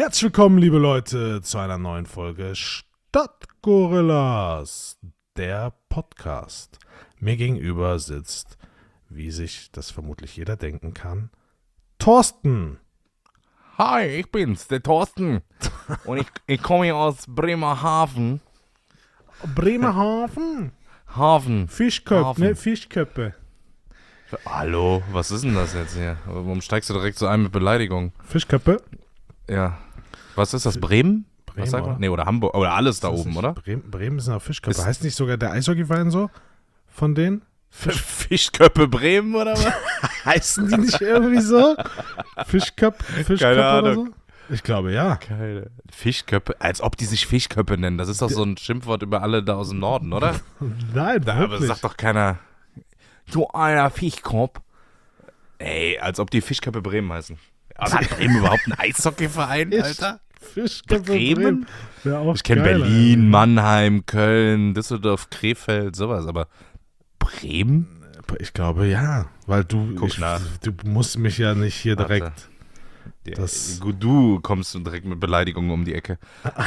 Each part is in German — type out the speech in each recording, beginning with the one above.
Herzlich willkommen, liebe Leute, zu einer neuen Folge Stadtgorillas, der Podcast. Mir gegenüber sitzt, wie sich das vermutlich jeder denken kann, Thorsten. Hi, ich bin's, der Thorsten. Und ich komme hier aus Bremerhaven. Bremerhaven? Hafen. Fischköpfe, Hafen. ne? Fischköpfe. Hallo, was ist denn das jetzt hier? Warum steigst du direkt so ein mit Beleidigung? Fischköpfe? Ja. Was ist das, Bremen? Bremen, Was sagt man? oder? Nee, oder Hamburg, oder alles da Ist das oben, nicht oder? Bremen sind auch Fischköpfe. Ist- Heißt nicht sogar der Eishockeyverein so? Von denen? Fischköppe Bremen, oder was? Heißen die nicht irgendwie so? Fischköpfe Keine oder so? Ahnung. Ich glaube, ja. Keine. Fischköppe, als ob die sich Fischköppe nennen. Das ist doch so ein Schimpfwort über alle da aus dem Norden, oder? Nein, Aber wirklich. sagt doch keiner, du einer Fischkopf. Ey, als ob die Fischköppe Bremen heißen. Aber hat Bremen überhaupt einen Eishockeyverein, Alter? Fischköpfe Bremen? Wäre auch Ich kenne geil, Berlin, Alter. Mannheim, Köln, Düsseldorf, Krefeld, sowas, aber Bremen? Ich glaube, ja. Weil du nach. du musst mich ja nicht hier Warte. direkt. Ja, Das- gut, du kommst direkt mit Beleidigungen um die Ecke.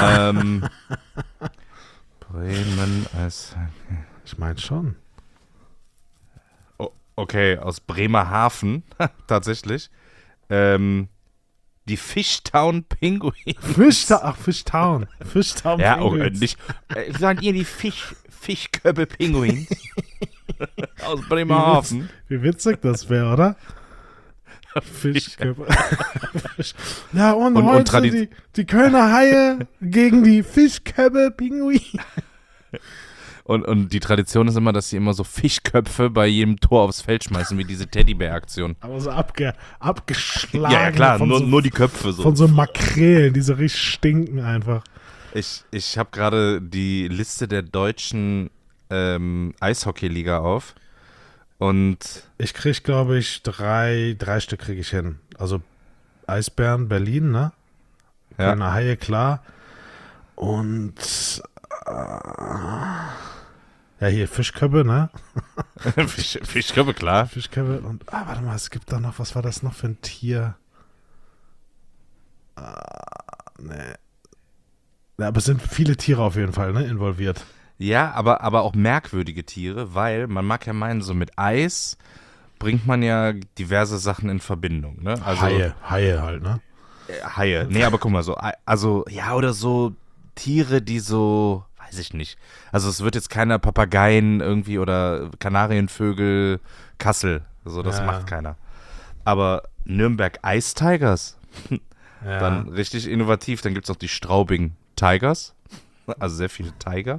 Bremen als... Ich meine schon. Oh, okay, aus Bremerhaven, tatsächlich. Die Fishtown Pinguins. Fishtown. Fishtown. Ja, Penguins. nicht. Seid ihr die Fischköppe Pinguins? Aus Bremerhaven. Wie witzig das wäre, oder? Fischköpfe. Ja, und Und heute die Kölner Haie gegen die Fischköpfe Pinguine. Und die Tradition ist immer, dass sie immer so Fischköpfe bei jedem Tor aufs Feld schmeißen, wie diese Teddybär-Aktion. Aber so abgeschlagen. Ja, klar, von nur die Köpfe so. Von so Makrelen, die so richtig stinken einfach. Ich habe gerade die Liste der deutschen Eishockeyliga auf. Und Ich krieg, glaube ich, drei Stück kriege ich hin. Also Eisbären, Berlin, ne? ja, Kölner Haie, klar. Und ja, hier Fischköpfe, ne? Fischköpfe, klar. Fischköpfe und warte mal, es gibt da noch, was war das noch für ein Tier? Ne. Ja, aber es sind viele Tiere auf jeden Fall, ne, involviert. Ja, aber auch merkwürdige Tiere, weil man mag ja meinen, so mit Eis bringt man ja diverse Sachen in Verbindung, ne? Also Haie halt, ne? Haie. Nee, aber guck mal, ja, oder so Tiere, die so, weiß ich nicht. Also es wird jetzt keiner Papageien irgendwie oder Kanarienvögel Kassel. So, das Ja. macht keiner. Aber Nürnberg Ice Tigers, Ja. dann richtig innovativ. Dann gibt es auch die Straubing Tigers. Also sehr viele Tiger.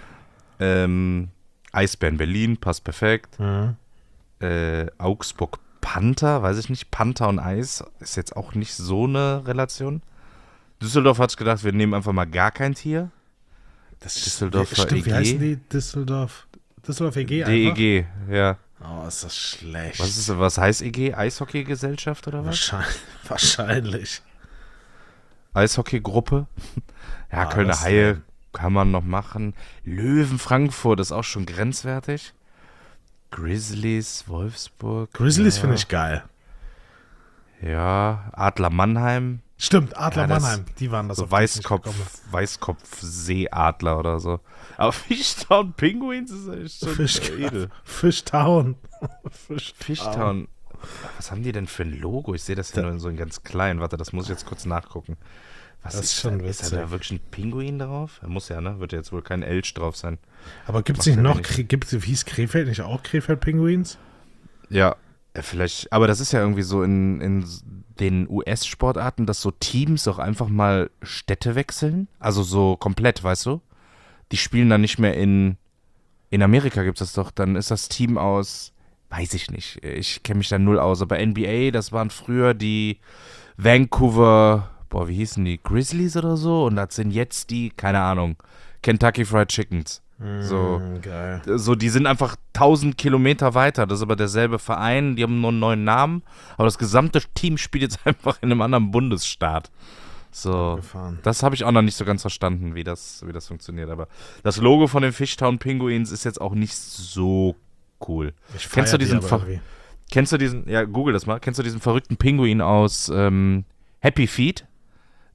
Eisbären Berlin, passt perfekt. Mhm. Augsburg Panther, weiß ich nicht. Panther und Eis ist jetzt auch nicht so eine Relation. Düsseldorf hat sich gedacht, wir nehmen einfach mal gar kein Tier. Das Düsseldorfer stimmt, wie EG? heißen die? Düsseldorf EG einfach? DEG, ja. Oh, ist das schlecht. Was heißt EG? Eishockeygesellschaft oder was? Wahrscheinlich. Eishockeygruppe? Ja, Kölner das- Haie kann man noch machen. Löwen Frankfurt ist auch schon grenzwertig. Grizzlies Wolfsburg. Grizzlies ja. finde ich geil. Ja, Adler Mannheim. Stimmt, Adler Ja, das- Mannheim, die waren das. So auf die ich nicht gekommen Weißkopfseeadler oder so. Aber Fishtown Penguins ist echt schon edel. Fishtown. Fishtown. Was haben die denn für ein Logo? Ich sehe das hier nur in so in ganz klein. Warte, das muss ich jetzt kurz nachgucken. Was Das ist schon da? Ist da witzig. wirklich ein Pinguin drauf? Er muss ja, ne? Wird ja jetzt wohl kein Elch drauf sein. Aber gibt es Macht nicht er noch, nicht. hieß Krefeld nicht auch Krefeld Penguins? Ja, vielleicht. Aber das ist ja irgendwie so in den US-Sportarten, dass so Teams auch einfach mal Städte wechseln. Also so komplett, weißt du? Die spielen dann nicht mehr in Amerika gibt es das doch. Dann ist das Team aus, weiß ich nicht. Ich kenne mich da null aus. Aber NBA, das waren früher die Vancouver, wie hießen die? Grizzlies oder so? Und das sind jetzt die, keine Ahnung, Kentucky Fried Chickens. So. Geil. So, die sind einfach 1000 Kilometer weiter. Das ist aber derselbe Verein. Die haben nur einen neuen Namen. Aber das gesamte Team spielt jetzt einfach in einem anderen Bundesstaat. So. Gefahren. Das habe ich auch noch nicht so ganz verstanden, wie das funktioniert. Aber das Logo von den Fishtown Penguins ist jetzt auch nicht so cool. Ich Kennst du feier die diesen aber Ver- irgendwie. Kennst du diesen, ja, google das mal. Kennst du diesen verrückten Pinguin aus Happy Feet?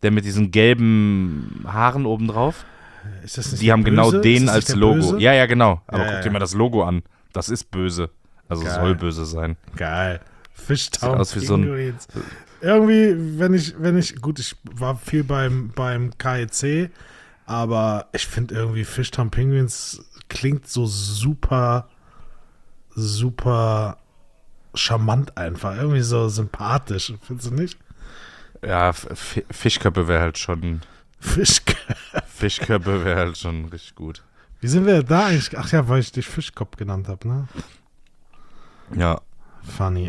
Der mit diesen gelben Haaren obendrauf. Ist das nicht Die der haben Böse? genau Ist den das als nicht der Logo. Böse? Ja, genau. Aber Ja, guck ja. dir mal das Logo an. Das ist böse. Also Geil. soll böse sein. Geil. Fishtown aus wie so ein- Penguins. Irgendwie, wenn ich, gut, ich war viel beim KEC, aber ich finde irgendwie Fishtown Penguins klingt so super, super charmant einfach. Irgendwie so sympathisch, findest du nicht? Ja, Fischköppe wäre halt schon. Fischköpfe. Fischköppe wäre halt schon richtig gut. Wie sind wir da eigentlich? Ach ja, weil ich dich Fischkopf genannt habe, ne? Ja. Funny,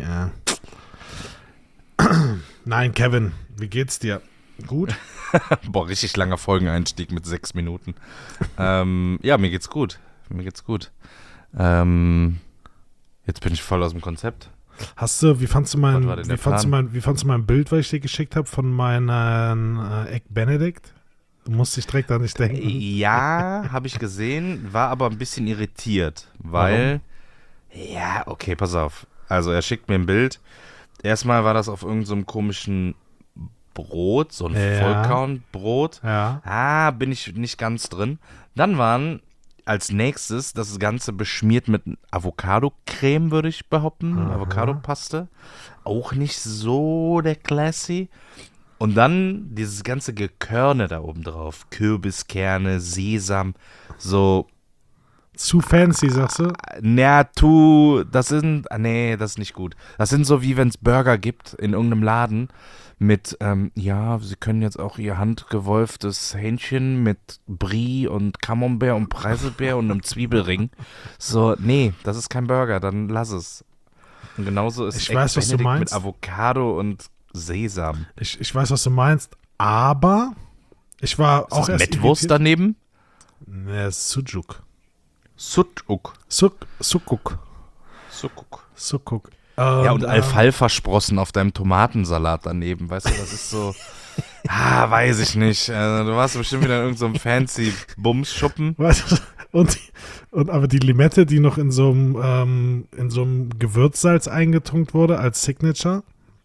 Nein, Kevin, wie geht's dir? Gut? Boah, richtig langer Folgeneinstieg mit 6 Minuten. Ja, mir geht's gut. Jetzt bin ich voll aus dem Konzept. Wie fandst du mein, Was war denn der wie fandst du mein Bild, was ich dir geschickt habe von meinem Egg Benedict? Du musst dich direkt an dich denken. Ja, habe ich gesehen, war aber ein bisschen irritiert, weil, ja, okay, pass auf. Also er schickt mir ein Bild. Erstmal war das auf irgendeinem so komischen Brot, so ein Vollkornbrot. Ja. Bin ich nicht ganz drin. Dann waren als nächstes das Ganze beschmiert mit Avocado-Creme, würde ich behaupten. Aha. Avocado-Paste. Auch nicht so der Classy. Und dann dieses ganze Gekörne da oben drauf. Kürbiskerne, Sesam, so. Zu fancy, sagst du? Das ist nicht gut. Das sind so wie wenn es Burger gibt in irgendeinem Laden mit, Sie können jetzt auch ihr handgewolftes Hähnchen mit Brie und Camembert und Preiselbeer und einem Zwiebelring. So, nee, das ist kein Burger, dann lass es. Und genauso ist Ich weiß, was du Benedict meinst. mit Avocado und Sesam. Ich weiß, was du meinst, aber ich war Ist auch das erst Mettwurst irritiert. daneben? Ne, Sujuk. Sucuk. Sukuk. Sukuk. Ja, und Alfalfa-Sprossen auf deinem Tomatensalat daneben, weißt du, das ist so, weiß ich nicht. Du warst bestimmt wieder in irgendeinem fancy Bums-Schuppen. Weißt du, und aber die Limette, die noch in so einem Gewürzsalz eingetunkt wurde als Signature.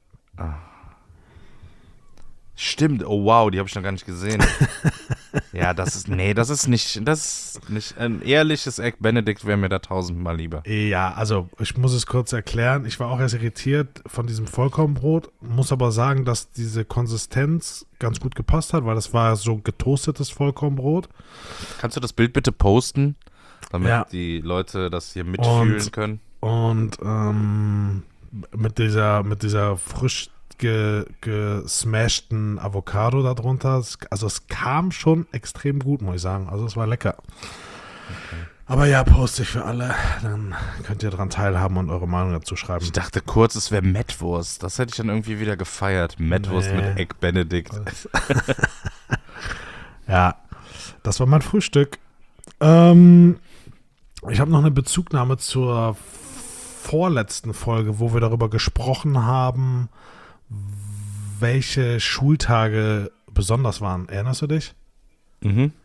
Stimmt, oh wow, die habe ich noch gar nicht gesehen. Ja, das ist nicht, ein ehrliches Egg Benedict wäre mir da 1000-mal lieber. Ja, also ich muss es kurz erklären. Ich war auch erst irritiert von diesem Vollkornbrot, muss aber sagen, dass diese Konsistenz ganz gut gepasst hat, weil das war so getoastetes Vollkornbrot. Kannst du das Bild bitte posten, damit Ja. die Leute das hier mitfühlen können? Und mit dieser frisch gesmashten Avocado darunter. Also es kam schon extrem gut, muss ich sagen. Also es war lecker. Okay. Aber ja, poste ich für alle. Dann könnt ihr daran teilhaben und eure Meinung dazu schreiben. Ich dachte kurz, es wäre Mettwurst. Das hätte ich dann irgendwie wieder gefeiert. Mettwurst mit Egg Benedict. Ja, das war mein Frühstück. Ich habe noch eine Bezugnahme zur vorletzten Folge, wo wir darüber gesprochen haben, welche Schultage besonders waren. Erinnerst du dich? Mhm.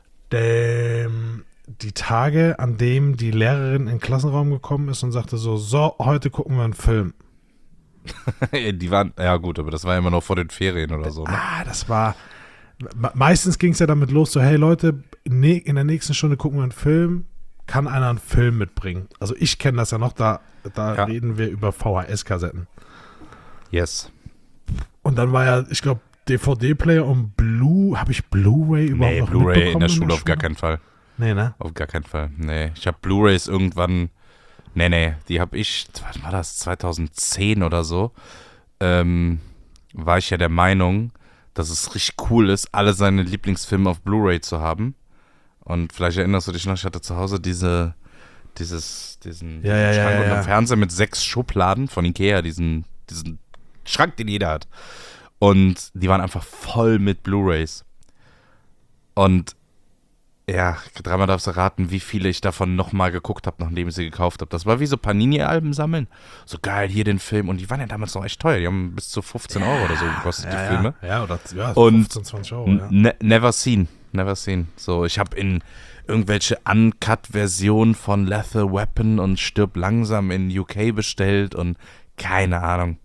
Die Tage, an denen die Lehrerin in den Klassenraum gekommen ist und sagte so, heute gucken wir einen Film. Die waren, ja gut, aber das war immer noch vor den Ferien oder so. Ne? Das war, meistens ging es ja damit los, so hey Leute, in der nächsten Stunde gucken wir einen Film, kann einer einen Film mitbringen. Also ich kenne das ja noch, da reden wir über VHS-Kassetten. Yes. Und dann war ja, ich glaube, DVD-Player und habe ich Blu-ray überhaupt noch Blu-ray mitbekommen in der Schule auf gar keinen Fall. Nee, ne? Auf gar keinen Fall. Nee, ich habe Blu-rays irgendwann, die habe ich, was war das, 2010 oder so, war ich ja der Meinung, dass es richtig cool ist, alle seine Lieblingsfilme auf Blu-ray zu haben. Und vielleicht erinnerst du dich noch, ich hatte zu Hause diesen Schrank und einen Fernseher mit 6 Schubladen von Ikea, diesen Schrank, den jeder hat. Und die waren einfach voll mit Blu-rays. Und ja, dreimal darfst du raten, wie viele ich davon nochmal geguckt habe, nachdem ich sie gekauft habe. Das war wie so Panini-Alben sammeln. So geil, hier den Film. Und die waren ja damals noch echt teuer. Die haben bis zu 15 Euro oder so gekostet, die Filme. Ja, oder und 15, 20 Euro, ja. Never seen. So, ich habe in irgendwelche Uncut-Versionen von Lethal Weapon und Stirb langsam in UK bestellt und keine Ahnung.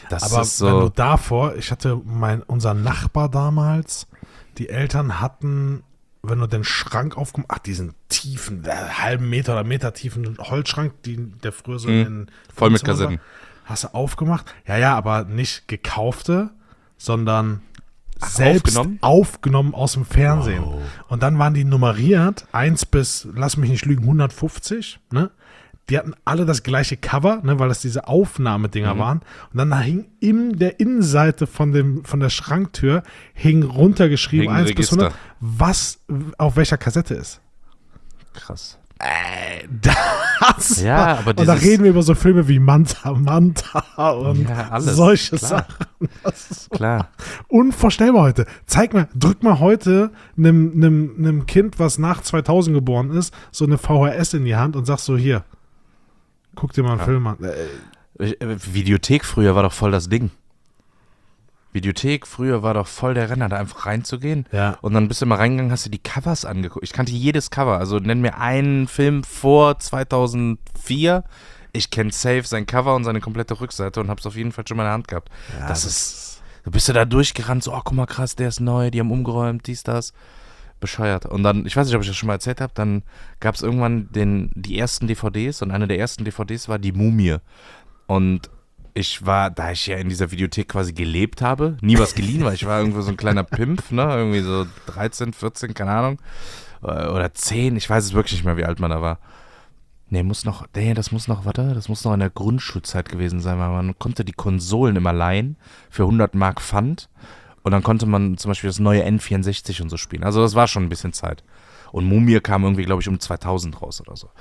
Das Aber ist wenn du so. davor, ich hatte unser Nachbar damals, die Eltern hatten, wenn du den Schrank aufgemacht, diesen tiefen, halben Meter oder Meter tiefen Holzschrank, der früher so in den Voll mit Wohnzimmern war, Kassetten. hast du aufgemacht. Ja, aber nicht gekaufte, sondern selbst aufgenommen aus dem Fernsehen. Wow. Und dann waren die nummeriert, 1 bis, lass mich nicht lügen, 150, ne? Die hatten alle das gleiche Cover, ne, weil das diese Aufnahmedinger waren. Und dann hing in der Innenseite von der Schranktür hing runtergeschrieben, 1 bis 100, was auf welcher Kassette ist. Krass. Das Ja, war, aber und da reden wir über so Filme wie Manta und Ja, alles, solche klar. Sachen. Das ist Klar. unvorstellbar heute. Drück mal heute einem Kind, was nach 2000 geboren ist, so eine VHS in die Hand und sag so, hier, guck dir mal einen Film an. Videothek früher war doch voll das Ding. Videothek früher war doch voll der Renner, da einfach reinzugehen. Ja. Und dann bist du mal reingegangen, hast du die Covers angeguckt. Ich kannte jedes Cover. Also nenn mir einen Film vor 2004. Ich kenne safe sein Cover und seine komplette Rückseite und hab's auf jeden Fall schon mal in der Hand gehabt. Ja, das ist, du bist ja da durchgerannt, so, oh, guck mal krass, der ist neu, die haben umgeräumt, dies, das. Bescheuert. Und dann, ich weiß nicht, ob ich das schon mal erzählt habe, dann gab es irgendwann die ersten DVDs und eine der ersten DVDs war die Mumie. Und ich war, da ich ja in dieser Videothek quasi gelebt habe, nie was geliehen, weil ich war irgendwo so ein kleiner Pimp, ne, irgendwie so 13, 14, keine Ahnung, oder 10, ich weiß es wirklich nicht mehr, wie alt man da war. Das muss noch in der Grundschulzeit gewesen sein, weil man konnte die Konsolen immer leihen für 100 Mark Pfand und dann konnte man zum Beispiel das neue N64 und so spielen. Also das war schon ein bisschen Zeit. Und Mumie kam irgendwie, glaube ich, um 2000 raus oder so.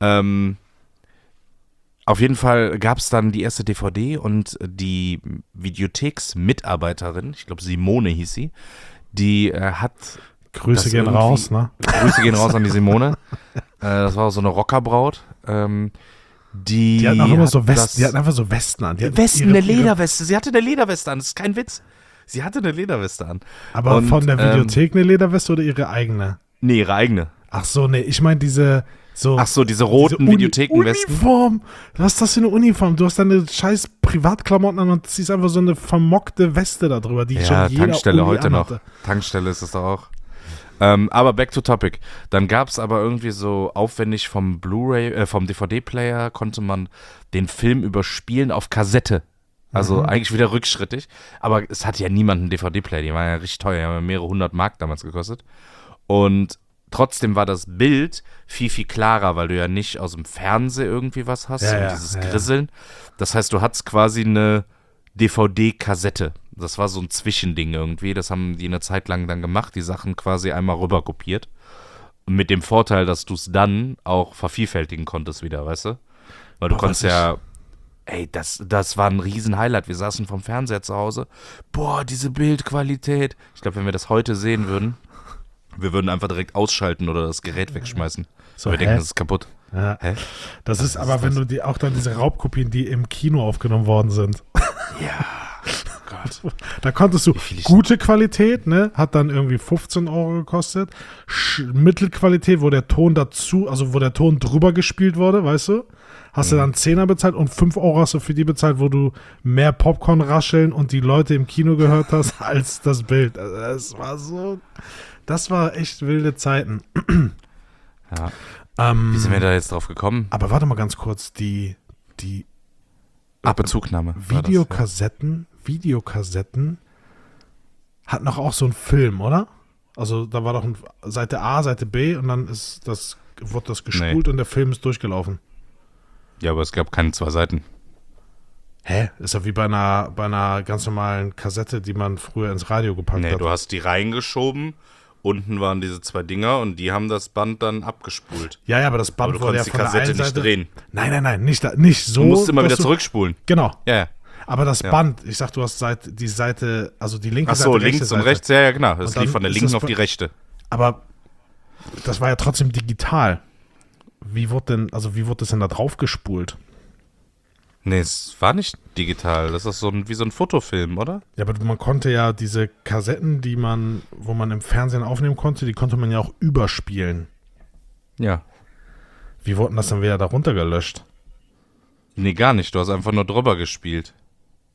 Auf jeden Fall gab es dann die erste DVD und die Videotheksmitarbeiterin, ich glaube Simone hieß sie, die hat Grüße gehen raus, ne? Grüße gehen raus an die Simone. Das war so eine Rockerbraut. Die hatten auch immer so Westen, die hatten einfach so Westen an. Eine Lederweste. Sie hatte eine Lederweste an, das ist kein Witz. Sie hatte eine Lederweste an. Aber und, von der Videothek eine Lederweste oder ihre eigene? Nee, ihre eigene. Ach so, nee, ich meine diese diese roten Videothekenwesten. Uniform. Was ist das für eine Uniform? Du hast deine scheiß Privatklamotten an und ziehst einfach so eine vermockte Weste da drüber, die schon jeder Tankstelle Uni heute anhatte. noch. Tankstelle ist es doch auch. Aber back to topic. Dann gab es aber irgendwie so aufwendig vom vom DVD-Player konnte man den Film überspielen auf Kassette. Also eigentlich wieder rückschrittig. Aber es hatte ja niemand einen DVD-Player. Die waren ja richtig teuer. Die haben ja mehrere 100 Mark damals gekostet. Und trotzdem war das Bild viel, viel klarer, weil du ja nicht aus dem Fernseher irgendwie was hast und dieses Grisseln. Das heißt, du hattest quasi eine DVD-Kassette. Das war so ein Zwischending irgendwie. Das haben die eine Zeit lang dann gemacht, die Sachen quasi einmal rüber kopiert. Und mit dem Vorteil, dass du es dann auch vervielfältigen konntest wieder, weißt du? Weil du konntest ja, das war ein Riesen-Highlight. Wir saßen vom Fernseher zu Hause. Boah, diese Bildqualität. Ich glaube, wenn wir das heute sehen würden, wir würden einfach direkt ausschalten oder das Gerät wegschmeißen. So, wir denken, das ist kaputt. Ja. Hä? Das ist aber, wenn du auch dann diese Raubkopien, die im Kino aufgenommen worden sind. Ja. Gott. Da konntest du gute Qualität, ne, hat dann irgendwie 15 Euro gekostet. Mittelqualität, wo der Ton wo der Ton drüber gespielt wurde, weißt du? Hast du dann 10er bezahlt und 5 Euro hast du für die bezahlt, wo du mehr Popcorn rascheln und die Leute im Kino gehört hast, als das Bild. Also das war echt wilde Zeiten. Ja. Wie sind wir da jetzt drauf gekommen? Aber warte mal ganz kurz, die Bezugnahme. Videokassetten hatten doch auch so einen Film, oder? Also da war doch Seite A, Seite B und dann wurde das gespult und der Film ist durchgelaufen. Ja, aber es gab keine 2 Seiten. Hä? Ist ja wie bei einer ganz normalen Kassette, die man früher ins Radio gepackt hat. Nee, du hast die reingeschoben, unten waren diese 2 Dinger und die haben das Band dann abgespult. Ja, aber das Band wurde ja von der einen Seite... die Kassette nicht drehen. Nein, nicht so. Du musst immer wieder zurückspulen. Genau. Ja. Aber das Band, ich sag, du hast die Seite, also die linke Seite, links und rechts, ja, genau. Das lief von der linken auf die rechte. Aber das war ja trotzdem digital. Wie wurde das denn da drauf gespult? Nee, es war nicht digital. Das ist wie so ein Fotofilm, oder? Ja, aber man konnte ja diese Kassetten, wo man im Fernsehen aufnehmen konnte, die konnte man ja auch überspielen. Ja. Wie wurden das dann wieder da runtergelöscht? Nee, gar nicht. Du hast einfach nur drüber gespielt.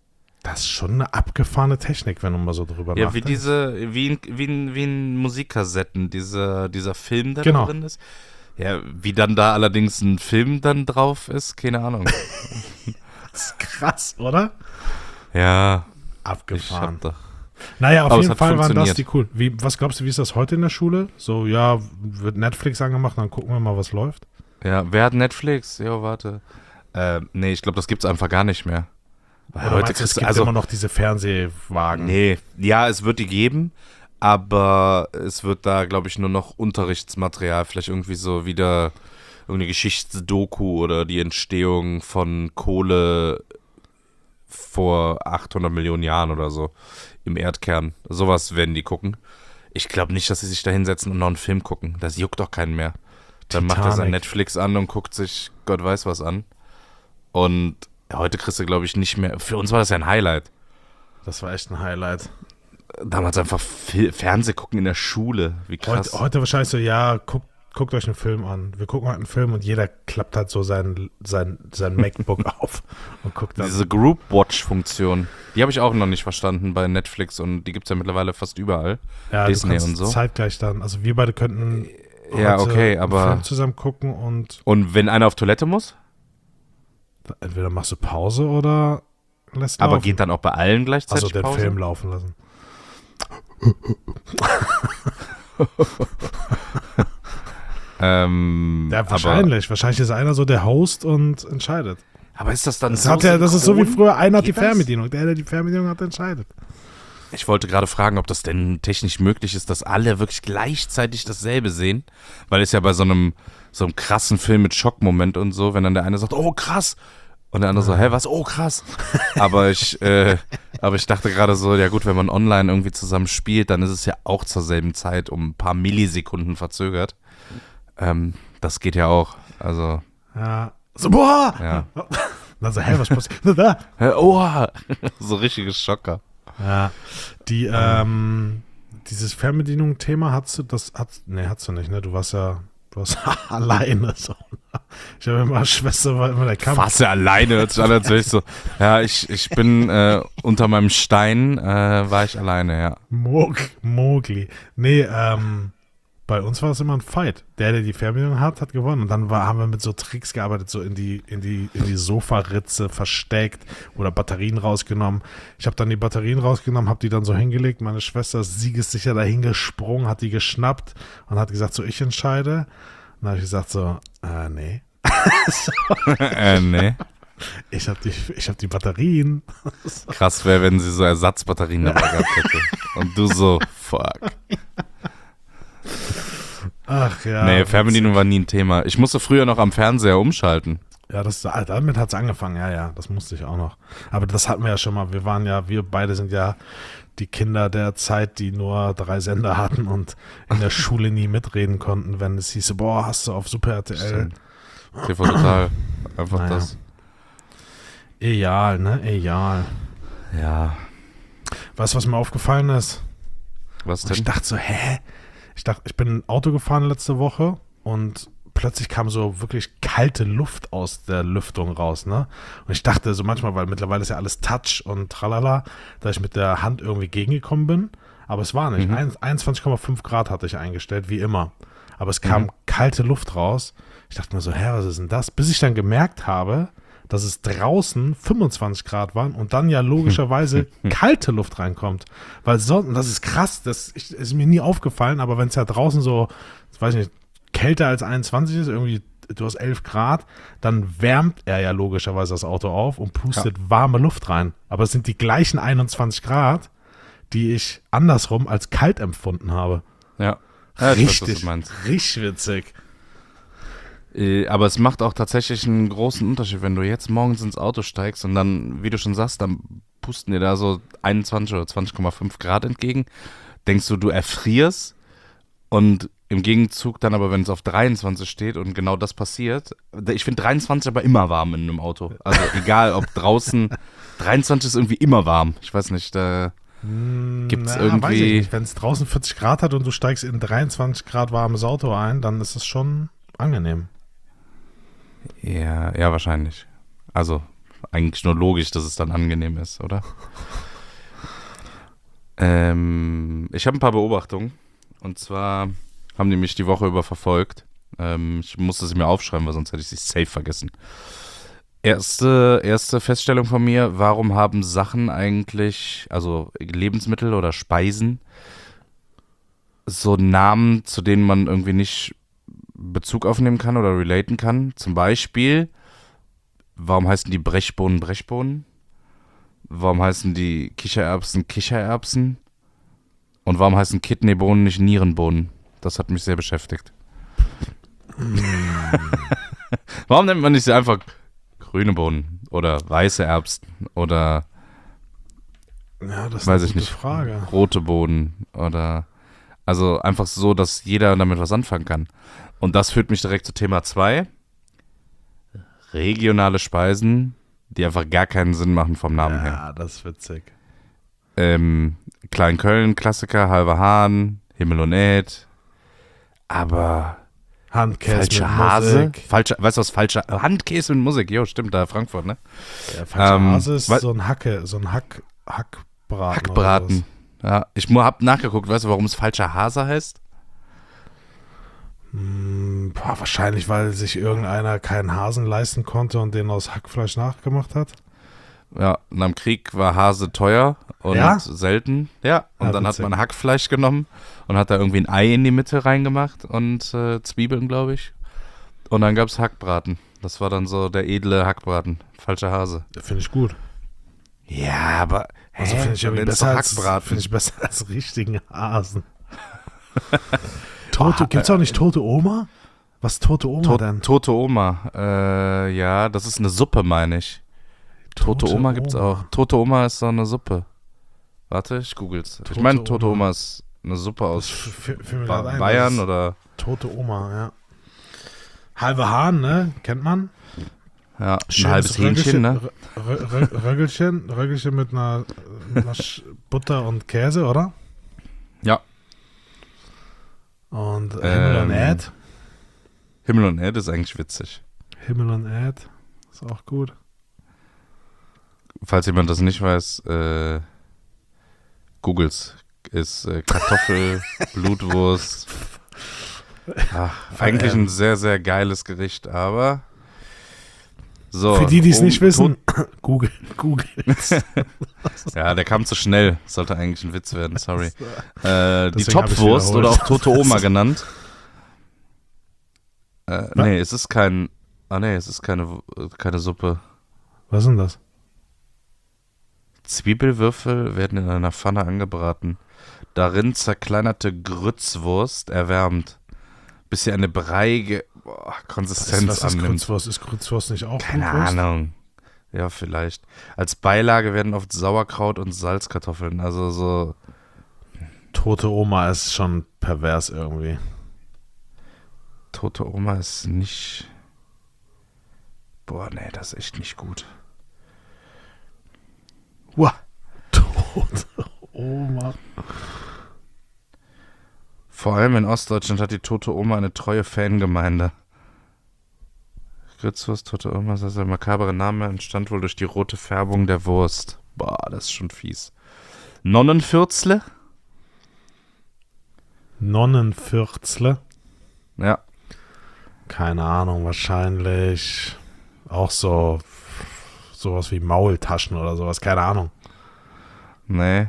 Das ist schon eine abgefahrene Technik, wenn du mal so drüber Ja, nachdenkst. wie in Musikkassetten, dieser Film, der Genau. da drin ist. Ja, wie dann da allerdings ein Film dann drauf ist, keine Ahnung. Das ist krass, oder? Ja, ich Abgefahren. hab doch. Naja, auf Aber es jeden hat Fall waren das funktioniert. die cool. Was glaubst du, wie ist das heute in der Schule? So, ja, wird Netflix angemacht, dann gucken wir mal, was läuft. Ja, wer hat Netflix? Jo, warte. Nee, ich glaube, das gibt's einfach gar nicht mehr. Weil Ja, heute meinst du, es kriegst du, gibt also, immer noch diese Fernsehwagen. nee, ja, es wird die geben, aber es wird da, glaube ich, nur noch Unterrichtsmaterial, vielleicht irgendwie so wieder irgendeine Geschichtsdoku oder die Entstehung von Kohle vor 800 Millionen Jahren oder so im Erdkern. Sowas werden die gucken. Ich glaube nicht, dass sie sich da hinsetzen und noch einen Film gucken. Das juckt doch keinen mehr. Dann macht er sein Titanic. Netflix an und guckt sich Gott weiß was an. Und heute kriegst du, glaube ich, nicht mehr. Für uns war das ja ein Highlight. Das war echt ein Highlight. Damals einfach Fernseh gucken in der Schule. Wie krass. Heute wahrscheinlich so, ja, guckt euch einen Film an. Wir gucken halt einen Film und jeder klappt halt so sein MacBook auf und guckt dann. Diese Group-Watch-Funktion, die habe ich auch noch nicht verstanden bei Netflix und die gibt es ja mittlerweile fast überall. Ja, Disney du kannst und so. zeitgleich dann. Also wir beide könnten Ja, heute okay, einen aber. Film zusammen gucken und Und wenn einer auf Toilette muss? entweder machst du Pause oder lässt Aber laufen. geht dann auch bei allen Also gleichzeitig den Pause? Film laufen lassen. Ja, wahrscheinlich. Wahrscheinlich ist einer so der Host und entscheidet. Aber ist das dann Das, so das ist so wie synchron? früher, einer hat die Geht das? Fernbedienung. Der die Fernbedienung hat, entscheidet. Ich wollte gerade fragen, ob das denn technisch möglich ist, dass alle wirklich gleichzeitig dasselbe sehen. Weil es ja bei so einem krassen Film mit Schockmoment und so, wenn dann der eine sagt, oh krass, und der andere so, hä, was, oh krass. aber ich dachte gerade so, ja gut, wenn man online irgendwie zusammen spielt, dann ist es ja auch zur selben Zeit um ein paar Millisekunden verzögert. Das geht ja auch. Also, Ja. So, boah! ja. Dann so, hä, was passiert? Da. Oh, so richtige Schocker. Ja. Dieses Fernbedienung-Thema hattest du nicht, ne? Du warst alleine. So. Ich habe immer Schwester, war immer der Kampf. Fast ja alleine, hört sich an, als wäre ich so. Ja, ich bin unter meinem Stein, war ich alleine, ja. Mowgli. Nee, bei uns war das immer ein Fight. Der die Fernbedienung hat gewonnen. Und dann haben wir mit so Tricks gearbeitet, so in die Sofaritze versteckt oder Batterien rausgenommen. Ich habe dann die Batterien rausgenommen, habe die dann so hingelegt. Meine Schwester ist siegessicher dahin gesprungen, hat die geschnappt und hat gesagt, so, ich entscheide. Und dann habe ich gesagt, so, nee. Nee. Ich hab die Batterien. Krass wäre, wenn sie so Ersatzbatterien dabei gehabt hätte. Und du so, fuck. Ach ja. Nee, Fernbedienung war nie ein Thema. Ich musste früher noch am Fernseher umschalten. Ja, damit hat es angefangen, ja, das musste ich auch noch. Aber das hatten wir ja schon mal. Wir beide sind ja die Kinder der Zeit, die nur 3 Sender hatten und in der Schule nie mitreden konnten, wenn es hieß, boah, hast du auf Super RTL. Stimmt. TV Total. Einfach Naja. das. Egal, ne? Egal. Ja. Weißt du, was mir aufgefallen ist? Was Und ich denn? dachte so, ich bin Auto gefahren letzte Woche und plötzlich kam so wirklich kalte Luft aus der Lüftung raus, ne? Und ich dachte so manchmal, weil mittlerweile ist ja alles Touch und tralala, dass ich mit der Hand irgendwie gegengekommen bin, aber es war nicht. 21,5 Grad hatte ich eingestellt, wie immer. Aber es kam kalte Luft raus. Ich dachte mir so, was ist denn das? Bis ich dann gemerkt habe, dass es draußen 25 Grad waren und dann ja logischerweise kalte Luft reinkommt. Weil sonst, das ist krass, das ist mir nie aufgefallen, aber wenn es ja draußen so, weiß ich nicht, kälter als 21 ist, irgendwie du hast 11 Grad, dann wärmt er ja logischerweise das Auto auf und pustet warme Luft rein. Aber es sind die gleichen 21 Grad, die ich andersrum als kalt empfunden habe. Ja. Ja, ich weiß, was Richtig, du meinst. richtig witzig. Aber es macht auch tatsächlich einen großen Unterschied, wenn du jetzt morgens ins Auto steigst und dann, wie du schon sagst, dann pusten dir da so 21 oder 20,5 Grad entgegen. Denkst du, du erfrierst und im Gegenzug dann aber, wenn es auf 23 steht und genau das passiert, ich finde 23 aber immer warm in einem Auto. Also egal, ob draußen, 23 ist irgendwie immer warm. Ich weiß nicht, da gibt's irgendwie... Wenn es draußen 40 Grad hat und du steigst in 23 Grad warmes Auto ein, dann ist es schon angenehm. Ja, wahrscheinlich. Also eigentlich nur logisch, dass es dann angenehm ist, oder? Ich habe ein paar Beobachtungen. Und zwar haben die mich die Woche über verfolgt. Ich musste sie mir aufschreiben, weil sonst hätte ich sie safe vergessen. Erste Feststellung von mir: Warum haben Sachen eigentlich, also Lebensmittel oder Speisen, so Namen, zu denen man irgendwie nicht Bezug aufnehmen kann oder relaten kann? Zum Beispiel, warum heißen die Brechbohnen Brechbohnen? Warum heißen die Kichererbsen Kichererbsen? Und warum heißen Kidneybohnen nicht Nierenbohnen? Das hat mich sehr beschäftigt. Warum nennt man nicht einfach grüne Bohnen oder weiße Erbsen oder Ja, das ist weiß eine ich gute nicht, Frage. rote Bohnen oder also einfach so, dass jeder damit was anfangen kann. Und das führt mich direkt zu Thema 2. Regionale Speisen, die einfach gar keinen Sinn machen vom Namen her. Ja, das ist witzig. Kleinkölln, Klassiker, Halber Hahn, Himmel und Äd. Aber Handkäse falsche mit Hase? Musik. Weißt du was? Falscher Handkäse mit Musik. Jo, stimmt, da Frankfurt, ne? Ja, falsche Hase ist so ein Hackbraten. Hackbraten. Ja, ich hab nachgeguckt, weißt du, warum es falscher Hase heißt? Wahrscheinlich, weil sich irgendeiner keinen Hasen leisten konnte und den aus Hackfleisch nachgemacht hat. Ja, und am Krieg war Hase teuer und selten. Ja, und Ja, dann witzig. hat man Hackfleisch genommen und hat da irgendwie ein Ei in die Mitte reingemacht und Zwiebeln, glaube ich. Und dann gab's Hackbraten. Das war dann so der edle Hackbraten. Falscher Hase. Finde ich gut. Ja, aber Also finde ich irgendwie nenn's doch besser als, Hackbraten. find ich besser als richtigen Hasen. Gibt's auch nicht tote Oma? Was ist tote Oma denn? Tote Oma. Ja, das ist eine Suppe, meine ich. Tote Oma gibt's auch. Tote Oma ist so eine Suppe. Warte, ich google's. Ich meine, Tote Oma ist eine Suppe aus Bayern oder... Tote Oma, ja. Halbe Hahn, ne? Kennt man? Ja, ein halbes Hähnchen, ne? Röggelchen mit einer Butter und Käse, oder? Ja. Und Himmel und Äd. Himmel und Erde ist eigentlich witzig. Himmel und Äd. Ist auch gut. Falls jemand das nicht weiß, googles. Ist Kartoffel, Blutwurst. Ach, eigentlich ein sehr, sehr geiles Gericht, aber so. Für die, die es nicht wissen, Google. Ja, der kam zu schnell. Sollte eigentlich ein Witz werden, sorry. Die Deswegen Topfwurst oder auch Tote Oma genannt. Was? Nee, es ist keine Suppe. Was ist denn das? Zwiebelwürfel werden in einer Pfanne angebraten. Darin zerkleinerte Grützwurst erwärmt, bis sie eine breiige Konsistenz Was ist annimmt. Grützwurst? Ist Grützwurst nicht auch Keine Blutwurst? Ahnung. Ja, vielleicht. Als Beilage werden oft Sauerkraut und Salzkartoffeln, also so. Tote Oma ist schon pervers irgendwie. Tote Oma ist nicht. Boah, nee, das ist echt nicht gut. Uah. Tote Oma. Vor allem in Ostdeutschland hat die Tote Oma eine treue Fangemeinde. Grützwurst, Tote Oma, das ist der makabere Name, entstand wohl durch die rote Färbung der Wurst. Boah, das ist schon fies. Nonnenfürzle? Nonnenfürzle? Ja. Keine Ahnung, wahrscheinlich auch sowas wie Maultaschen oder sowas, keine Ahnung. Nee,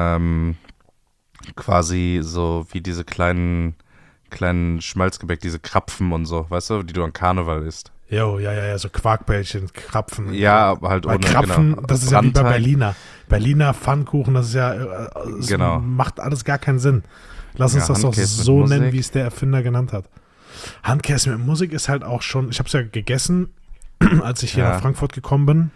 quasi so wie diese kleinen Schmalzgebäck, diese Krapfen und so, weißt du, die du an Karneval isst. Jo, ja, so Quarkbällchen, Krapfen. Ja, aber halt Bei ohne, Krapfen, genau. das ist ja wie bei Brandteig. Berliner Pfannkuchen, das ist ja, es Genau. macht alles gar keinen Sinn. Lass uns Ja, das doch Handkäse mit so Musik. nennen, wie es der Erfinder genannt hat. Handkäse mit Musik ist halt auch schon, ich habe es ja gegessen, als ich hier Ja. nach Frankfurt gekommen bin,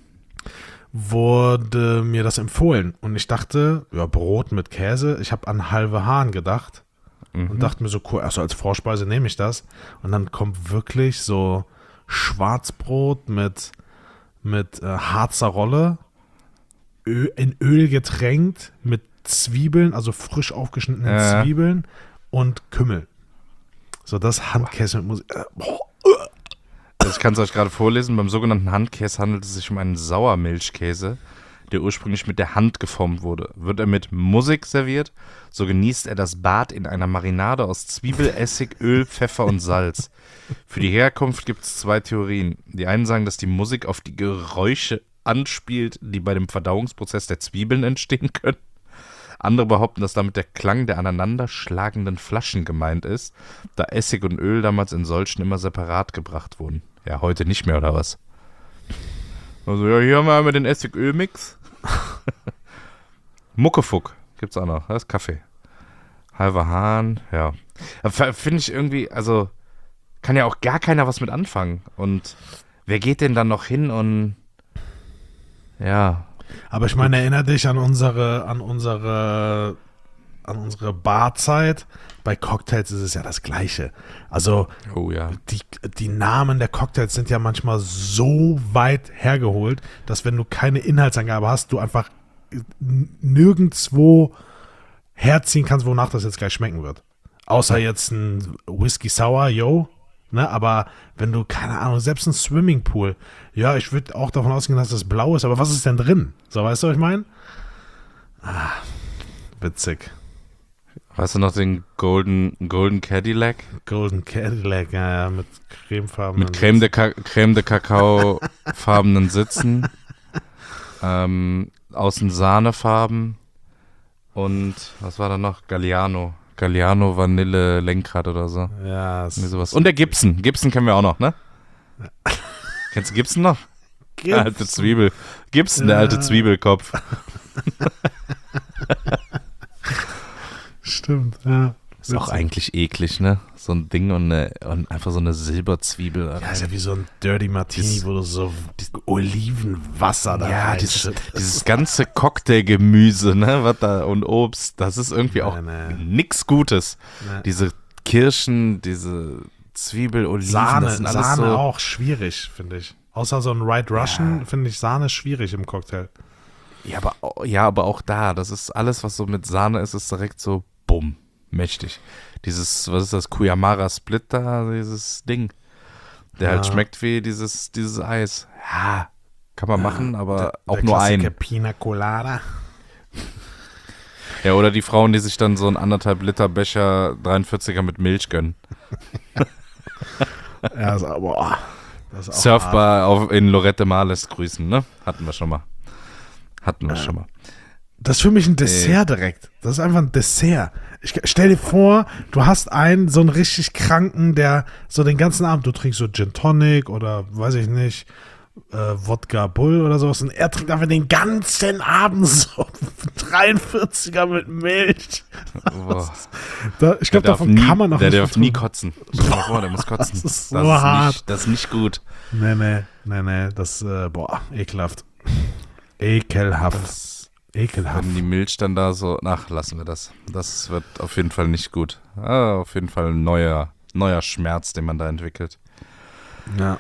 wurde mir das empfohlen. Und ich dachte, ja, Brot mit Käse, ich habe an halbe Hahn gedacht. Und dachte mir so, cool, also als Vorspeise nehme ich das. Und dann kommt wirklich so Schwarzbrot mit Harzer Rolle, in Öl getränkt, mit Zwiebeln, also frisch aufgeschnittenen Ja. Zwiebeln und Kümmel. So, das Handkäse mit Musik. Also ich kann es euch gerade vorlesen. Beim sogenannten Handkäse handelt es sich um einen Sauermilchkäse, der ursprünglich mit der Hand geformt wurde. Wird er mit Musik serviert, so genießt er das Bad in einer Marinade aus Zwiebel, Essig, Öl, Pfeffer und Salz. Für die Herkunft gibt es 2 Theorien. Die einen sagen, dass die Musik auf die Geräusche anspielt, die bei dem Verdauungsprozess der Zwiebeln entstehen können. Andere behaupten, dass damit der Klang der aneinanderschlagenden Flaschen gemeint ist, da Essig und Öl damals in solchen immer separat gebracht wurden. Ja, heute nicht mehr, oder was? Also, ja, hier haben wir einmal den Essig-Öl-Mix. Muckefuck gibt's auch noch, das ist Kaffee. Halber Hahn, ja. Finde ich irgendwie, also kann ja auch gar keiner was mit anfangen. Und wer geht denn dann noch hin und ja. Aber ich meine, erinnere dich an unsere Barzeit. Bei Cocktails ist es ja das Gleiche. Also Oh ja. die Namen der Cocktails sind ja manchmal so weit hergeholt, dass wenn du keine Inhaltsangabe hast, du einfach nirgendwo herziehen kannst, wonach das jetzt gleich schmecken wird. Außer jetzt ein Whisky Sour, yo. Ne, aber wenn du, keine Ahnung, selbst ein Swimmingpool, ja, ich würde auch davon ausgehen, dass das blau ist, aber was ist denn drin? So, weißt du, was ich meine? Ah, witzig. Weißt du noch den Golden Cadillac? Golden Cadillac, ja, mit cremefarben. Mit Creme de Kakao farbenen Sitzen. Außen Sahnefarben. Und was war da noch? Galliano Vanille Lenkrad oder so. Ja, sowas. Und der Gibson. Gibson kennen wir auch noch, ne? Kennst du Gibson noch? Gibson. Alte Zwiebel. Gibson, der alte Zwiebelkopf. Stimmt, ja. Ist auch eigentlich eklig, ne? So ein Ding und einfach so eine Silberzwiebel. Ja, ist ja wie so ein Dirty Martini, wo du so Olivenwasser da ja, rein. dieses ganze Cocktailgemüse, ne? Was da, und Obst, das ist irgendwie auch nix Gutes. Nee. Diese Kirschen, diese Zwiebel, Oliven, Sahne, das sind alles Sahne so, auch schwierig, finde ich. Außer so ein White Russian finde ich Sahne schwierig im Cocktail. Ja, aber auch da, das ist alles, was so mit Sahne ist direkt so, bumm, mächtig. Dieses, was ist das, Cuyamara Split da, dieses Ding. Der halt schmeckt wie dieses Eis. Ja, kann man machen, aber auch nur ein. Pina Colada. Ja, oder die Frauen, die sich dann so einen 1,5 Liter Becher 43er mit Milch gönnen. Ja, das ist aber, das ist auch Surfbar in Lorette Marles grüßen, ne? Hatten wir schon mal. Das ist für mich ein Dessert direkt. Das ist einfach ein Dessert. Stell dir vor, du hast so einen richtig Kranken, der so den ganzen Abend, du trinkst so Gin Tonic oder weiß ich nicht, Wodka Bull oder sowas und er trinkt einfach den ganzen Abend so 43er mit Milch. Ich glaube, davon kann man noch nicht. Der darf tun. nie kotzen. Stell dir mal vor, der muss kotzen. Das ist so hart. Das ist nicht gut. Nee, das, ekelhaft. Ekelhaft. Wenn die Milch dann da so, lassen wir das. Das wird auf jeden Fall nicht gut. Auf jeden Fall ein neuer Schmerz, den man da entwickelt. Ja.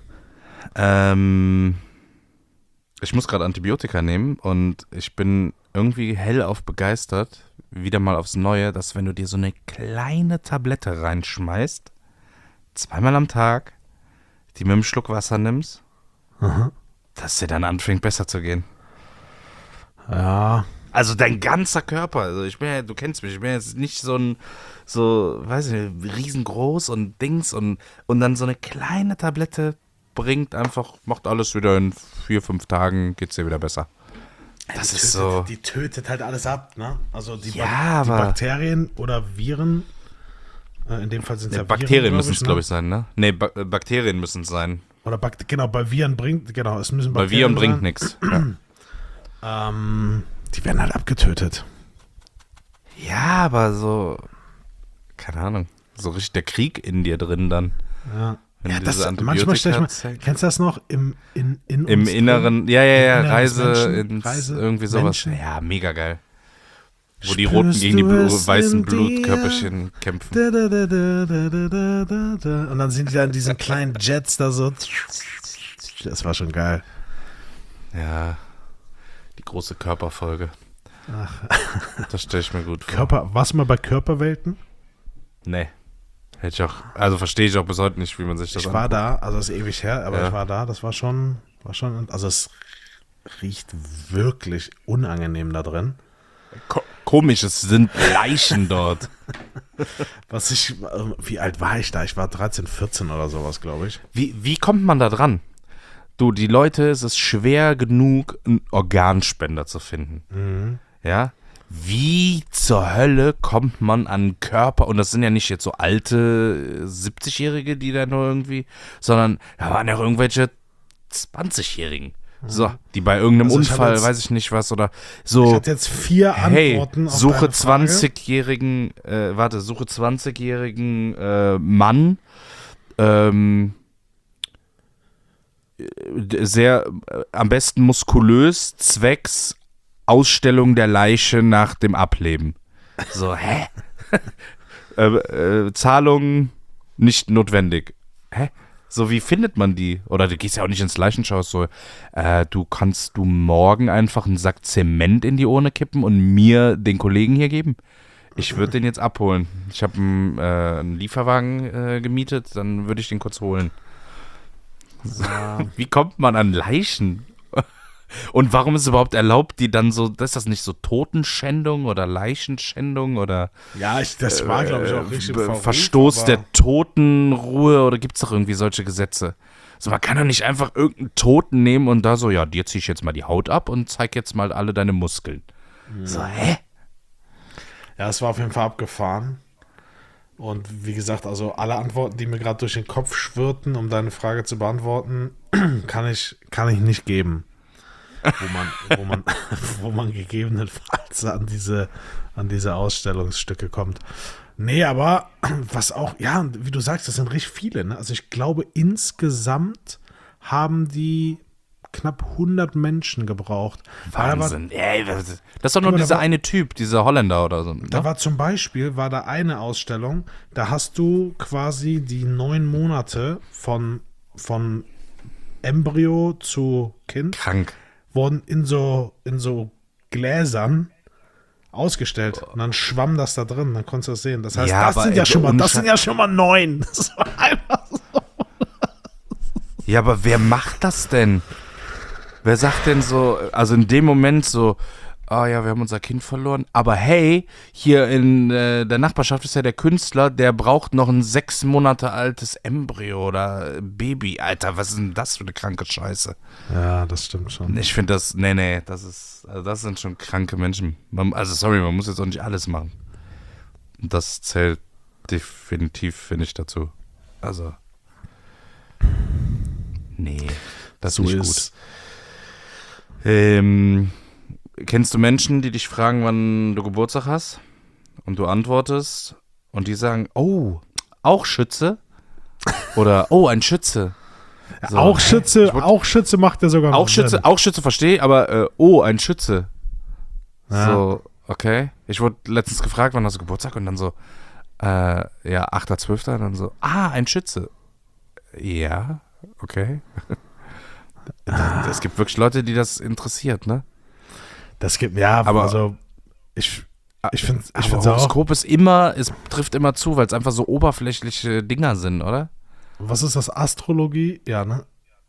Ich muss gerade Antibiotika nehmen und ich bin irgendwie hellauf begeistert, wieder mal aufs Neue, dass wenn du dir so eine kleine Tablette reinschmeißt, 2-mal am Tag, die mit einem Schluck Wasser nimmst, dass dir dann anfängt besser zu gehen. Ja. Also dein ganzer Körper, also du kennst mich, ich bin jetzt nicht weiß ich nicht, riesengroß und Dings und dann so eine kleine Tablette macht alles wieder in 4-5 Tagen, geht's dir wieder besser. Das ist so. Die tötet halt alles ab, ne? Also die aber Bakterien oder Viren, in dem Fall sind es ja Bakterien müssen es, ne? glaube ich, sein, ne? Ne, Bakterien müssen es sein. Oder genau, bei Viren es müssen Bakterien bei Viren bringt sein. nichts. Ja. Die werden halt abgetötet. Ja, aber so, keine Ahnung, so richtig der Krieg in dir drin dann. Ja. Wenn Ja, du das diese manchmal stell ich Antibiotika mal, kennst du das noch? Im Inneren, ja, Reise irgendwie sowas. Menschen. Ja, mega geil. Wo die Spürst Roten gegen die du es weißen in dir? Blutkörperchen kämpfen. Und dann sind die da in diesen kleinen Jets da so. Das war schon geil. Ja, die große Körperfolge. Das stelle ich mir gut vor. Warst du mal bei Körperwelten? Nee. Hätte ich auch, also verstehe ich auch bis heute nicht, wie man sich das Ich war da, also das ist ewig her, aber ich war da, das war schon, also es riecht wirklich unangenehm da drin. Komisch, es sind Leichen dort. Wie alt war ich da? Ich war 13, 14 oder sowas, glaube ich. Wie kommt man da dran? Du, die Leute, es ist schwer genug, einen Organspender zu finden. Mhm. Ja? Wie zur Hölle kommt man an Körper? Und das sind ja nicht jetzt so alte 70-Jährige, die da nur irgendwie, sondern da waren ja irgendwelche 20-Jährigen. So, die bei irgendeinem Unfall, weiß ich nicht was, oder so. Ich hatte jetzt 4 Antworten auf suche deine Frage. 20-jährigen, suche 20-jährigen Mann, sehr, am besten muskulös, zwecks Ausstellung der Leiche nach dem Ableben. So, hä? Zahlung nicht notwendig. Hä? So, wie findet man die? Oder du gehst ja auch nicht ins Leichenschaus so, kannst du morgen einfach einen Sack Zement in die Urne kippen und mir den Kollegen hier geben? Ich würde den jetzt abholen. Ich habe einen Lieferwagen gemietet, dann würde ich den kurz holen. So. Wie kommt man an Leichen? Und warum ist es überhaupt erlaubt, die dann so, ist das nicht so Totenschändung oder Leichenschändung oder Ja, das war, glaube ich, auch richtig im Verruf, Verstoß der Totenruhe oder gibt es doch irgendwie solche Gesetze? So, man kann doch nicht einfach irgendeinen Toten nehmen und da so, ja, dir zieh ich jetzt mal die Haut ab und zeig jetzt mal alle deine Muskeln. So, hä? Ja, es war auf jeden Fall abgefahren. Und wie gesagt, also alle Antworten, die mir gerade durch den Kopf schwirrten, um deine Frage zu beantworten, kann ich nicht geben. Wo man gegebenenfalls an diese Ausstellungsstücke kommt. Nee, aber was auch, ja, wie du sagst, das sind richtig viele. Ne? Also ich glaube, insgesamt haben die knapp 100 Menschen gebraucht. Wahnsinn. Das ist doch nur dieser eine Typ, dieser Holländer oder so. Da war zum Beispiel, da eine Ausstellung, da hast du quasi die 9 Monate von Embryo zu Kind. Krank. Wurden in so Gläsern ausgestellt. Und dann schwamm das da drin, dann konntest du das sehen. Das heißt, ja, das sind ja schon mal 9. Das war einfach so. Ja, aber wer macht das denn? Wer sagt denn so, also in dem Moment so, ja, wir haben unser Kind verloren, aber hey, hier in der Nachbarschaft ist ja der Künstler, der braucht noch ein 6 Monate altes Embryo oder Baby. Alter, was ist denn das für eine kranke Scheiße? Ja, das stimmt schon. Ich finde das, das sind schon kranke Menschen. Man muss jetzt auch nicht alles machen. Das zählt definitiv, finde ich, dazu. Also, nee, das ist nicht gut. Kennst du Menschen, die dich fragen, wann du Geburtstag hast? Und du antwortest und die sagen, oh, auch Schütze? Oder, oh, ein Schütze. So, auch Schütze macht ja sogar noch Sinn. Auch Schütze verstehe, aber, oh, ein Schütze. Ja. So, okay. Ich wurde letztens gefragt, wann hast du Geburtstag? Und dann so, ja, 8.12. Und dann so, ein Schütze. Ja, okay. Es gibt wirklich Leute, die das interessiert, ne? Das gibt, ja, aber also ich finde es auch. Horoskop ist immer, es trifft immer zu, weil es einfach so oberflächliche Dinger sind, oder? Was ist das? Astrologie? Ja, ne?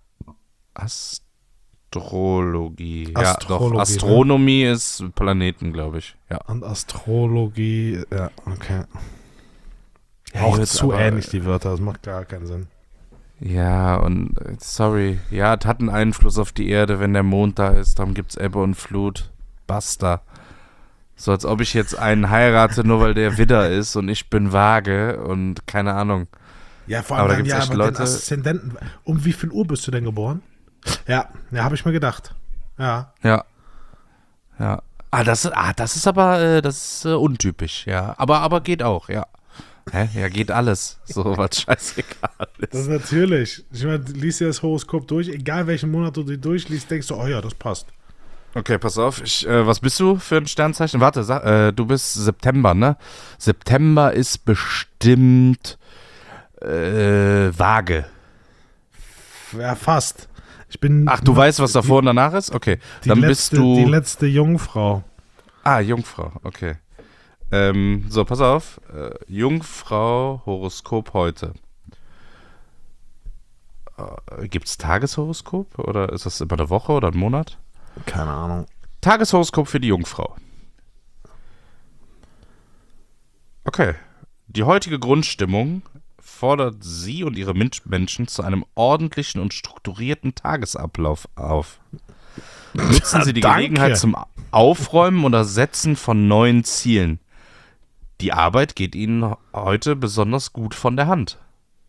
Astrologie. Ja, Astrologie, doch. Astronomie ist Planeten, glaube ich. Ja. Und Astrologie, ja, okay. Ja, auch jetzt zu aber, ähnlich, die Wörter, das macht gar keinen Sinn. Ja, und sorry. Ja, es hat einen Einfluss auf die Erde, wenn der Mond da ist, dann gibt's Ebbe und Flut. Basta. So, als ob ich jetzt einen heirate, nur weil der Widder ist und ich bin Waage und keine Ahnung. Ja, vor allem aber dann, da gibt's echt Leute, den Aszendenten. Um wie viel Uhr bist du denn geboren? Ja, habe ich mir gedacht. Ja. Ja. Das ist aber, untypisch, ja. Aber geht auch, ja. Hä? Ja, geht alles. So was scheißegal ist. Das ist natürlich. Ich meine, liest dir das Horoskop durch, egal welchen Monat du dir durchliest, denkst du, oh ja, das passt. Okay, pass auf. Was bist du für ein Sternzeichen? Warte, du bist September, ne? September ist bestimmt Waage. Ja, fast. Ach, du weißt, was davor und danach ist? Okay. Dann bist du. Die letzte Jungfrau. Jungfrau, okay. So, pass auf. Jungfrau, Horoskop heute. Gibt es Tageshoroskop? Oder ist das immer eine Woche oder ein Monat? Keine Ahnung. Tageshoroskop für die Jungfrau. Okay. Die heutige Grundstimmung fordert Sie und Ihre Mitmenschen zu einem ordentlichen und strukturierten Tagesablauf auf. Nutzen Sie die Danke. Gelegenheit zum Aufräumen oder Setzen von neuen Zielen. Die Arbeit geht Ihnen heute besonders gut von der Hand.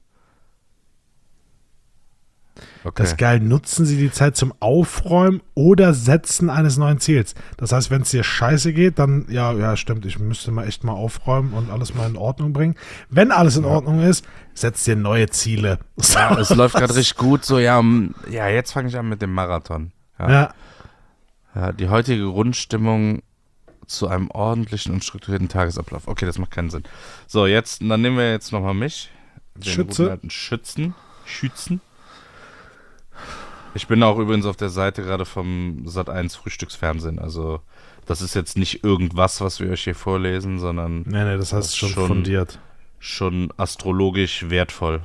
Okay. Das ist geil. Nutzen Sie die Zeit zum Aufräumen oder Setzen eines neuen Ziels. Das heißt, wenn es dir scheiße geht, dann, ja, stimmt, ich müsste mal echt mal aufräumen und alles mal in Ordnung bringen. Wenn alles in Ordnung ist, setzt dir neue Ziele. Ja, es läuft gerade richtig gut. So, ja, jetzt fange ich an mit dem Marathon. Ja, die heutige Grundstimmung zu einem ordentlichen und strukturierten Tagesablauf. Okay, das macht keinen Sinn. So, dann nehmen wir jetzt nochmal mich. Den Schütze. guten alten Schützen. Ich bin auch übrigens auf der Seite gerade vom Sat.1 Frühstücksfernsehen. Also, das ist jetzt nicht irgendwas, was wir euch hier vorlesen, sondern. Nee, das heißt schon fundiert. Schon astrologisch wertvoll.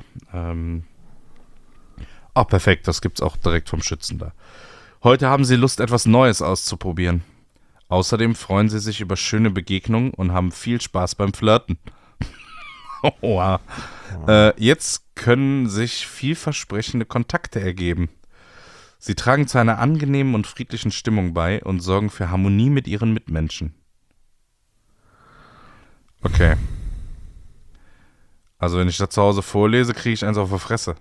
Perfekt, das gibt's auch direkt vom Schützen da. Heute haben Sie Lust, etwas Neues auszuprobieren. Außerdem freuen Sie sich über schöne Begegnungen und haben viel Spaß beim Flirten. Wow. Jetzt können sich vielversprechende Kontakte ergeben. Sie tragen zu einer angenehmen und friedlichen Stimmung bei und sorgen für Harmonie mit Ihren Mitmenschen. Okay. Also wenn ich das zu Hause vorlese, kriege ich eins auf die Fresse.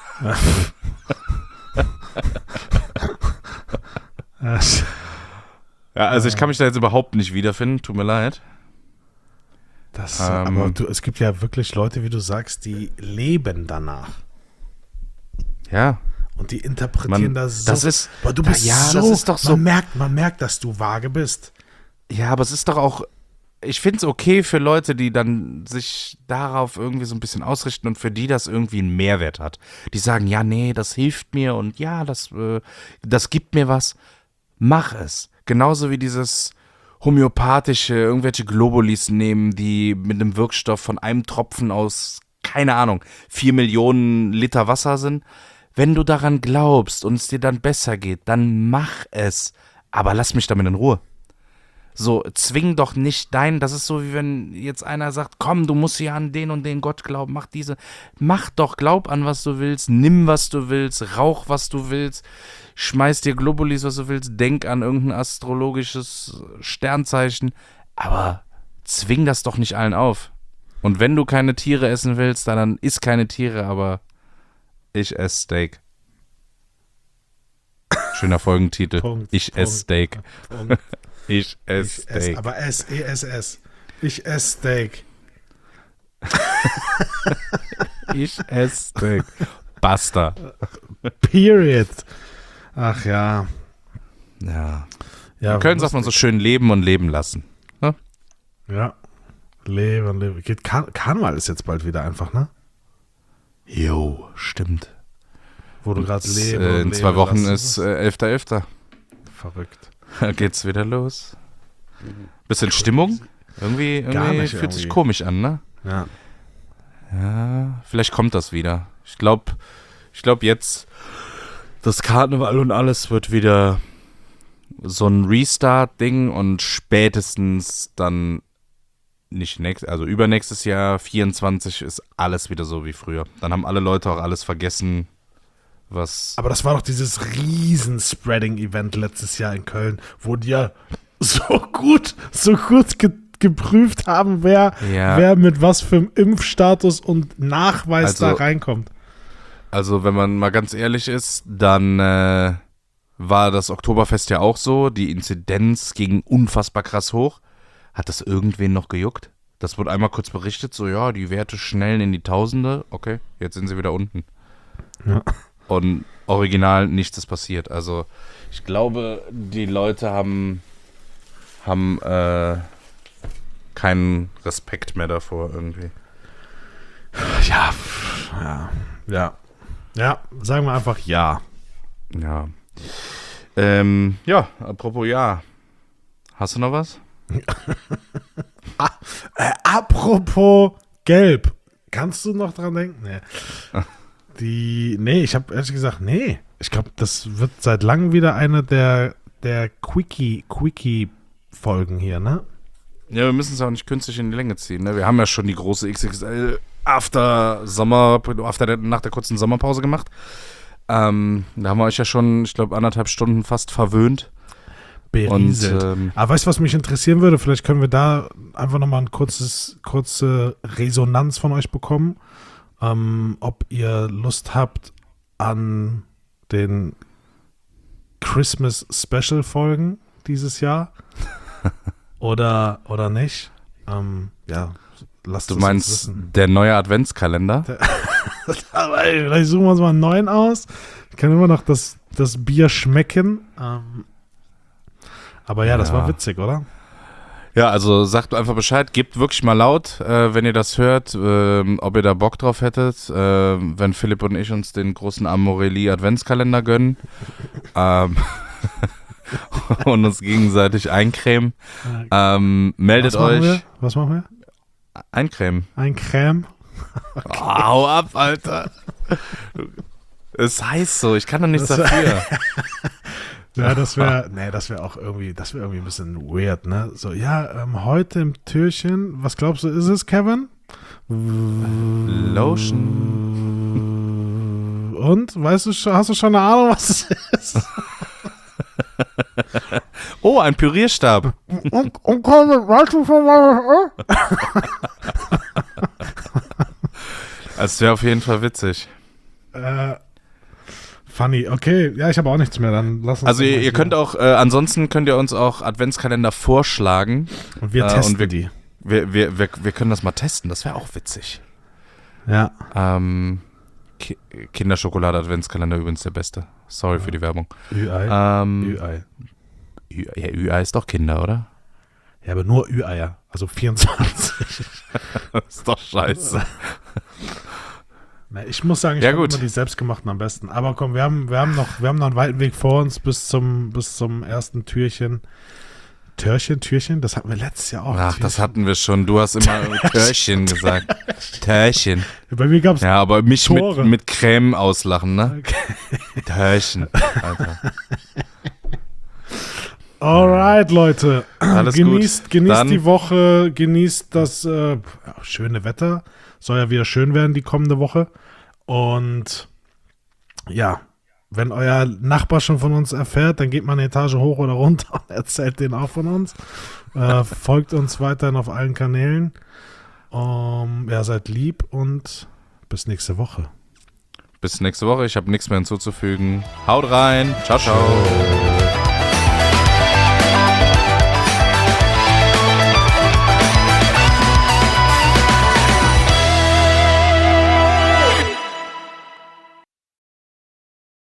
Ja, also ich kann mich da jetzt überhaupt nicht wiederfinden, tut mir leid. Aber es gibt ja wirklich Leute, wie du sagst, die leben danach. Ja. Und die interpretieren das so. Das ist, aber du bist so, das ist doch so. Man merkt, dass du vage bist. Ja, aber es ist doch auch, ich finde es okay für Leute, die dann sich darauf irgendwie so ein bisschen ausrichten und für die das irgendwie einen Mehrwert hat. Die sagen, ja, nee, das hilft mir und ja, das gibt mir was. Mach es. Genauso wie dieses homöopathische, irgendwelche Globulis nehmen, die mit einem Wirkstoff von einem Tropfen aus, keine Ahnung, 4 Millionen Liter Wasser sind. Wenn du daran glaubst und es dir dann besser geht, dann mach es. Aber lass mich damit in Ruhe. So, zwing doch nicht das ist so, wie wenn jetzt einer sagt, komm, du musst ja an den und den Gott glauben, mach doch, glaub an, was du willst, nimm, was du willst, rauch, was du willst, schmeiß dir Globulis, was du willst, denk an irgendein astrologisches Sternzeichen, aber zwing das doch nicht allen auf. Und wenn du keine Tiere essen willst, dann iss keine Tiere, aber ich esse Steak. Schöner Folgentitel. Ich esse Steak. Ich esse Steak. Aber S-E-S-S. Ich esse Steak. Ich esse Steak. Basta. Period. Ach ja. Ja. In Köln sagt man so schön leben und leben lassen. Ne? Ja. Leben. Karneval ist jetzt bald wieder einfach, ne? Jo, stimmt. Wo du gerade lebst. In 2 Wochen ist 11.11. Verrückt. Da geht's wieder los. Bisschen Stimmung? Irgendwie fühlt sich komisch an, ne? Ja. Ja, vielleicht kommt das wieder. Ich glaube jetzt, das Karneval und alles wird wieder so ein Restart-Ding und spätestens dann also übernächstes Jahr, 24, ist alles wieder so wie früher. Dann haben alle Leute auch alles vergessen, was... Aber das war doch dieses Riesen-Spreading-Event letztes Jahr in Köln, wo die ja so gut geprüft haben, wer mit was für einem Impfstatus und Nachweis da reinkommt. Also wenn man mal ganz ehrlich ist, dann war das Oktoberfest ja auch so. Die Inzidenz ging unfassbar krass hoch. Hat das irgendwen noch gejuckt? Das wurde einmal kurz berichtet, so ja, die Werte schnellen in die Tausende. Okay, jetzt sind sie wieder unten. Ja. Und original nichts ist passiert. Also ich glaube, die Leute haben keinen Respekt mehr davor irgendwie. Ja, sagen wir einfach ja. Ja. Apropos ja. Hast du noch was? Apropos gelb. Kannst du noch dran denken? Nee. Ich habe ehrlich gesagt, ich glaube, das wird seit langem wieder eine der Quickie-Folgen hier, ne? Ja, wir müssen es auch nicht künstlich in die Länge ziehen, ne? Wir haben ja schon die große XXL nach der kurzen Sommerpause gemacht. Da haben wir euch ja schon, ich glaube, 1,5 Stunden fast verwöhnt. Berieselt. Aber weißt du, was mich interessieren würde? Vielleicht können wir da einfach nochmal eine kurze Resonanz von euch bekommen. Ob ihr Lust habt an den Christmas Special Folgen dieses Jahr oder nicht. Lasst Du es meinst uns wissen. der neue Adventskalender? Aber ey, vielleicht suchen wir uns mal einen neuen aus. Ich kann immer noch das Bier schmecken. Aber ja, das war witzig, oder? Ja, also sagt einfach Bescheid, gebt wirklich mal laut, wenn ihr das hört, ob ihr da Bock drauf hättet, wenn Philipp und ich uns den großen Amorelli Adventskalender gönnen und uns gegenseitig eincremen. Meldet euch. Was machen wir? Eincremen. Eincremen? Okay. Oh, hau ab, Alter. Es heißt so, ich kann doch nichts dafür. Ja, das wäre auch irgendwie, ein bisschen weird, ne? So, ja, heute im Türchen, was glaubst du, ist es, Kevin? Lotion. Und, hast du schon eine Ahnung, was es ist? Oh, ein Pürierstab. Und weißt du schon mal, Das wäre auf jeden Fall witzig. Funny, okay. Ja, ich habe auch nichts mehr. Dann lass uns. Also ihr könnt auch, ansonsten könnt ihr uns auch Adventskalender vorschlagen. Und wir testen die. Wir können das mal testen, das wäre auch witzig. Ja. Kinderschokolade Adventskalender übrigens der beste. Sorry für die Werbung. Ü-Ei. Ü-Ei ist doch Kinder, oder? Ja, aber nur Ü-Eier. Also 24. Das ist doch scheiße. Na, ich muss sagen, ich finde immer die selbstgemachten am besten. Aber komm, wir haben noch einen weiten Weg vor uns bis zum ersten Türchen. Türchen? Das hatten wir letztes Jahr auch. Ach, Türchen. das hatten wir schon. Du hast immer Türchen gesagt. Türchen. Bei mir gab es ja, aber mich Tore. mit Creme auslachen, ne? Okay. Türchen, Alter. Alright, Leute. Alles genießt Dann, die Woche, genießt das schöne Wetter. Soll ja wieder schön werden die kommende Woche. Und ja, wenn euer Nachbar schon von uns erfährt, dann geht man eine Etage hoch oder runter und erzählt denen auch von uns. Folgt uns weiterhin auf allen Kanälen. Seid lieb und bis nächste Woche. Bis nächste Woche. Ich habe nichts mehr hinzuzufügen. Haut rein. Ciao, ciao.